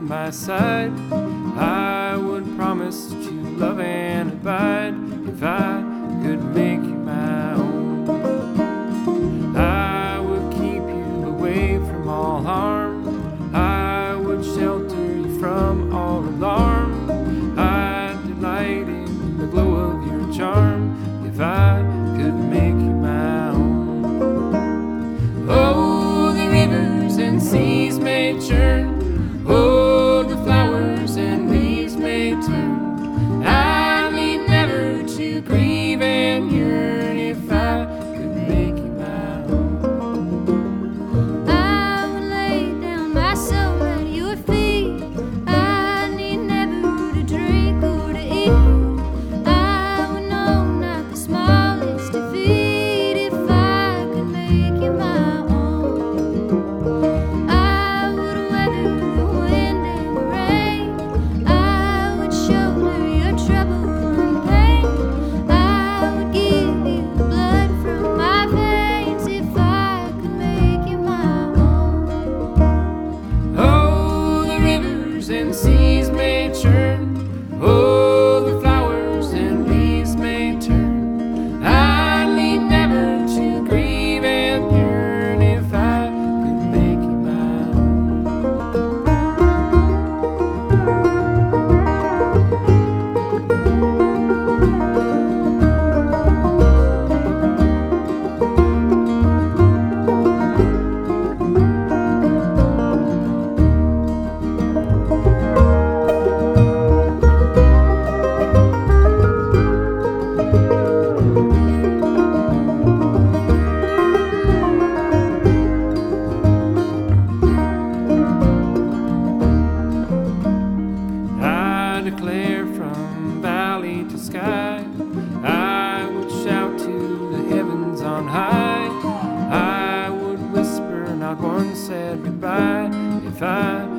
my side. I would promise to love and abide if I could make you my own. I would keep you away from all harm. I would shelter you from all alarm. I'd delight in the glow of your charm if I could make you my own. Oh, the rivers and seas may churn. Oh, the flowers and leaves may turn. I need never to grieve and yearn if I could make you my own. I would lay down my soul at your feet. I need never to drink or to eat. I would know not the smallest defeat if I could make you my own. I would weather the wind and the rain. I would shoulder your trouble and pain. I would give you the blood from my veins if I could make you my own. Oh, the rivers and seas may churn. Oh, the flowers and leaves may turn. I need never to grieve and yearn if I could make you my own. I declare from valley to sky, I would shout to the heavens on high. I would whisper not one sad goodbye if I